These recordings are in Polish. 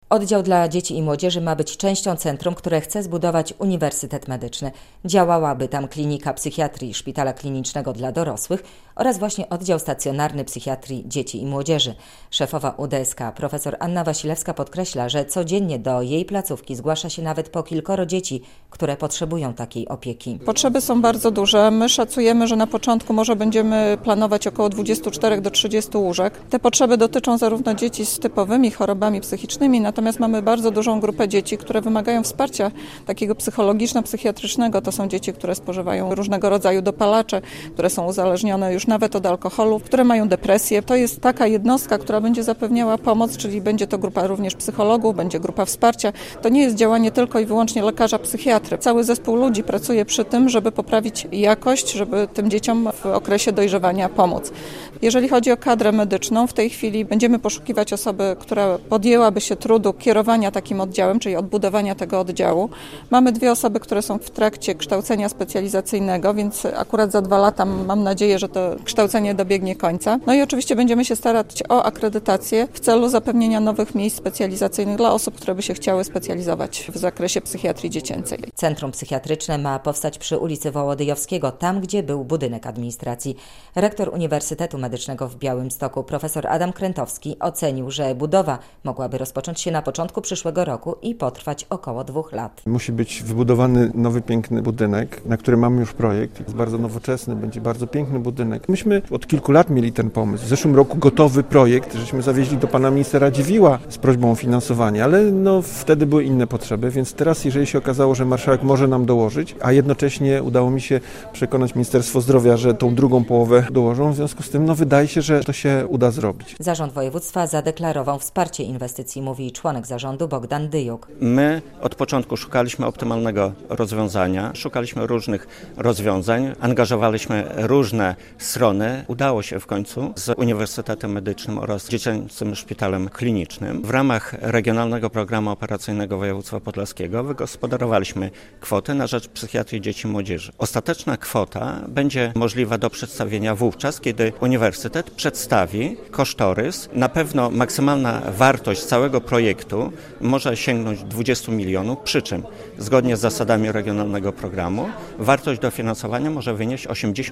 Oddział dla dzieci i młodzieży ma być częścią centrum, które chce zbudować Uniwersytet Medyczny. Działałaby tam klinika psychiatrii Szpitala Klinicznego dla Dorosłych oraz właśnie oddział stacjonarny psychiatrii dzieci i młodzieży. Szefowa UDSK profesor Anna Wasilewska podkreśla, że codziennie do jej placówki zgłasza się nawet po kilkoro dzieci, które potrzebują takiej opieki. Potrzeby są bardzo duże. My szacujemy, że na początku może będziemy planować około 24 do 30 łóżek. Te potrzeby dotyczą zarówno dzieci z typowymi chorobami psychicznymi, natomiast mamy bardzo dużą grupę dzieci, które wymagają wsparcia takiego psychologiczno-psychiatrycznego. To są dzieci, które spożywają różnego rodzaju dopalacze, które są uzależnione już nawet od alkoholu, które mają depresję. To jest taka jednostka, która będzie zapewniała pomoc, czyli będzie to grupa również psychologów, będzie grupa wsparcia. To nie jest działanie tylko i wyłącznie lekarza psychiatry. Cały zespół ludzi pracuje przy tym, żeby poprawić jakość, żeby tym dzieciom w okresie dojrzewania pomóc. Jeżeli chodzi o kadrę medyczną, w tej chwili będziemy poszukiwać osoby, która podjęłaby się trudu kierowania takim oddziałem, czyli odbudowania tego oddziału. Mamy 2 osoby, które są w trakcie kształcenia specjalizacyjnego, więc akurat za 2 lata mam nadzieję, że to kształcenie dobiegnie końca. No i oczywiście będziemy się starać o akredytację w celu zapewnienia nowych miejsc specjalizacyjnych dla osób, które by się chciały specjalizować w zakresie psychiatrii dziecięcej. Centrum psychiatryczne ma powstać przy ulicy Wołodyjowskiego, tam gdzie był budynek administracji. Rektor Uniwersytetu Medycznego w Białymstoku, profesor Adam Krętowski, ocenił, że budowa mogłaby rozpocząć się na początku przyszłego roku i potrwać około 2 lat. Musi być wybudowany nowy, piękny budynek, na który mamy już projekt. Jest bardzo nowoczesny, będzie bardzo piękny budynek. Myśmy od kilku lat mieli ten pomysł. W zeszłym roku gotowy projekt, żeśmy zawieźli do pana ministra Dziwiła z prośbą o finansowanie, ale wtedy były inne potrzeby, więc teraz, jeżeli się okazało, że marszałek może nam dołożyć, a jednocześnie udało mi się przekonać Ministerstwo Zdrowia, że tą drugą połowę dołożą, w związku z tym wydaje się, że to się uda zrobić. Zarząd województwa zadeklarował wsparcie inwestycji, mówi członek zarządu Bogdan Dyjuk. My od początku szukaliśmy optymalnego rozwiązania, szukaliśmy różnych rozwiązań, angażowaliśmy różne strony. Udało się w końcu z Uniwersytetem Medycznym oraz Dziecięcym Szpitalem Klinicznym. W ramach Regionalnego Programu Operacyjnego Województwa Podlaskiego wygospodarowaliśmy kwotę na rzecz psychiatrii dzieci i młodzieży. Ostateczna kwota będzie możliwa do przedstawienia wówczas, kiedy Uniwersytet przedstawi kosztorys. Na pewno maksymalna wartość całego projektu może sięgnąć 20 milionów, przy czym zgodnie z zasadami regionalnego programu wartość dofinansowania może wynieść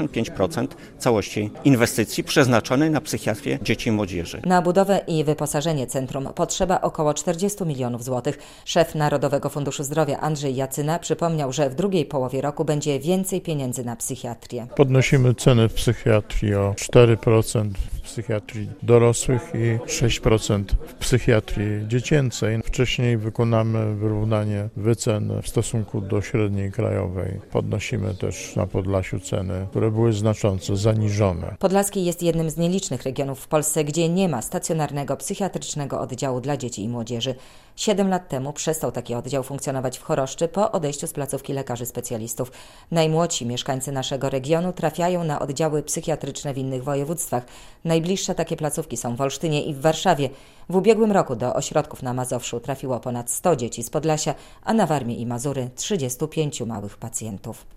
85% całości inwestycji przeznaczonej na psychiatrię dzieci i młodzieży. Na budowę i wyposażenie centrum potrzeba około 40 milionów złotych. Szef Narodowego Funduszu Zdrowia Andrzej Jacyna przypomniał, że w drugiej połowie roku będzie więcej pieniędzy na psychiatrię. Podnosimy ceny w psychiatrii o 4% w psychiatrii dorosłych i 6% w psychiatrii dziecięcej. Wcześniej wykonamy wyrównanie wycen w stosunku do średniej krajowej. Podnosimy też na Podlasiu ceny, które były znacząco zaniżone. Podlaski jest jednym z nielicznych regionów w Polsce, gdzie nie ma stacjonarnego psychiatrycznego oddziału dla dzieci i młodzieży. 7 lat temu przestał taki oddział funkcjonować w Choroszczy po odejściu z placówki lekarzy specjalistów. Najmłodsi mieszkańcy naszego regionu trafiają na oddziały psychiatryczne w innych województwach. Najbliższe takie placówki są w Olsztynie i w Warszawie. W ubiegłym roku do ośrodków na Mazowszu trafiło ponad 100 dzieci z Podlasia, a na Warmii i Mazury 35 małych pacjentów.